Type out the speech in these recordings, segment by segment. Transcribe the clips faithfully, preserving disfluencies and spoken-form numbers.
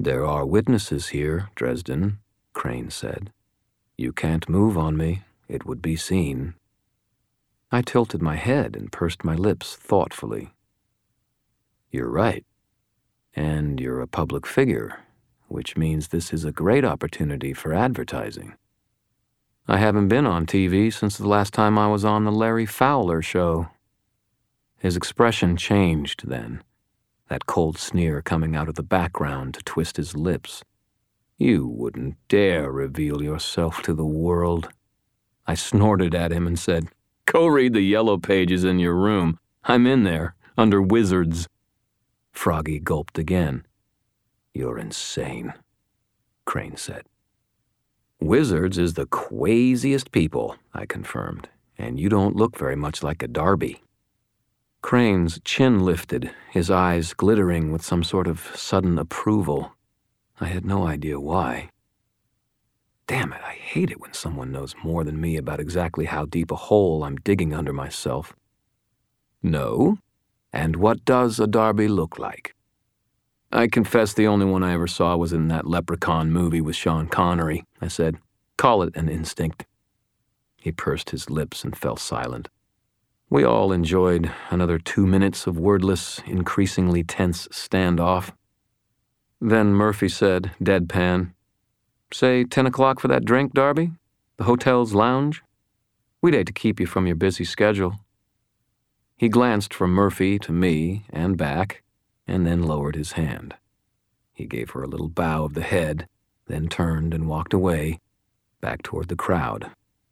"There are witnesses here, Dresden," Crane said. "You can't move on me. It would be seen." I tilted my head and pursed my lips thoughtfully. "You're right. And you're a public figure, which means this is a great opportunity for advertising. I haven't been on T V since the last time I was on the Larry Fowler show." His expression changed then, that cold sneer coming out of the background to twist his lips. "You wouldn't dare reveal yourself to the world." I snorted at him and said, "Go read the yellow pages in your room. I'm in there, under Wizards." Froggy gulped again. "You're insane," Crane said. "Wizards is the craziest people," I confirmed, "and you don't look very much like a Darby." Crane's chin lifted, his eyes glittering with some sort of sudden approval. I had no idea why. Damn it, I hate it when someone knows more than me about exactly how deep a hole I'm digging under myself. "No? And what does a Darby look like?" "I confess the only one I ever saw was in that Leprechaun movie with Sean Connery," I said. "Call it an instinct." He pursed his lips and fell silent. We all enjoyed another two minutes of wordless, increasingly tense standoff. Then Murphy said, deadpan, "Say ten o'clock for that drink, Darby? The hotel's lounge? We'd hate to keep you from your busy schedule." He glanced from Murphy to me and back, and then lowered his hand. He gave her a little bow of the head, then turned and walked away, back toward the crowd.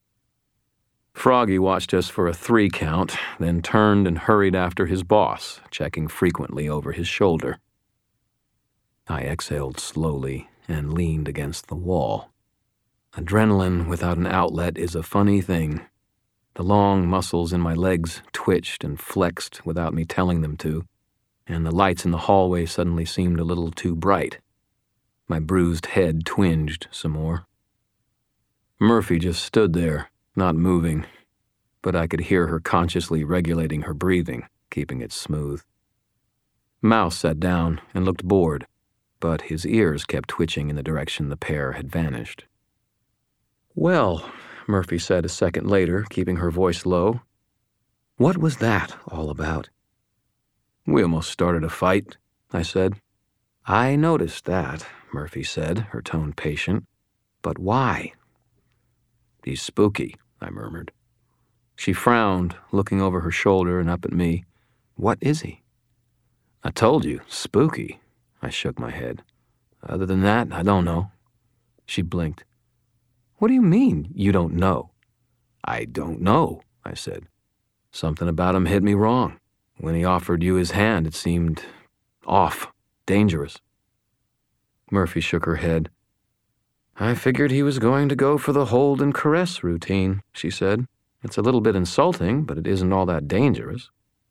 Froggy watched us for a three count, then turned and hurried after his boss, checking frequently over his shoulder. I exhaled slowly and leaned against the wall. Adrenaline without an outlet is a funny thing. The long muscles in my legs twitched and flexed without me telling them to, and the lights in the hallway suddenly seemed a little too bright. My bruised head twinged some more. Murphy just stood there, not moving, but I could hear her consciously regulating her breathing, keeping it smooth. Mouse sat down and looked bored, but his ears kept twitching in the direction the pair had vanished. "Well," Murphy said a second later, keeping her voice low, "what was that all about?" "We almost started a fight," I said. "I noticed that," Murphy said, her tone patient. "But why?" "He's spooky," I murmured. She frowned, looking over her shoulder and up at me. "What is he?" "I told you, spooky." I shook my head. "Other than that, I don't know." She blinked. "What do you mean, you don't know?" "I don't know," I said. "Something about him hit me wrong. When he offered you his hand, it seemed off, dangerous." Murphy shook her head. "I figured he was going to go for the hold and caress routine," she said. "It's a little bit insulting, but it isn't all that dangerous."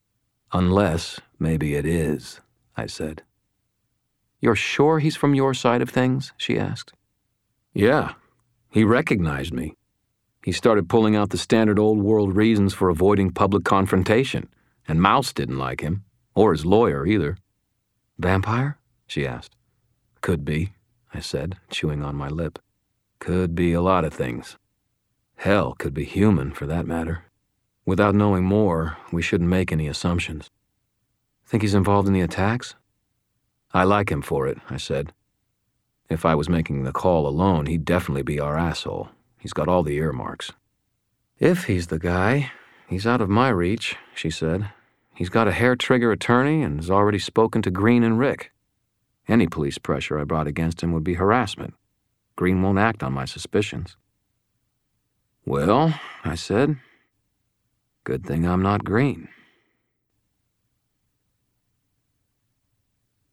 "Unless maybe it is," I said. "You're sure he's from your side of things?" she asked. "Yeah. He recognized me. He started pulling out the standard old-world reasons for avoiding public confrontation, and Mouse didn't like him, or his lawyer either." "Vampire?" she asked. "Could be," I said, chewing on my lip. "Could be a lot of things. Hell, could be human, for that matter. Without knowing more, we shouldn't make any assumptions." "Think he's involved in the attacks?" "I like him for it," I said. "If I was making the call alone, he'd definitely be our asshole. He's got all the earmarks." "If he's the guy, he's out of my reach," she said. "He's got a hair-trigger attorney and has already spoken to Green and Rick. Any police pressure I brought against him would be harassment. Green won't act on my suspicions." "Well," I said, "good thing I'm not Green."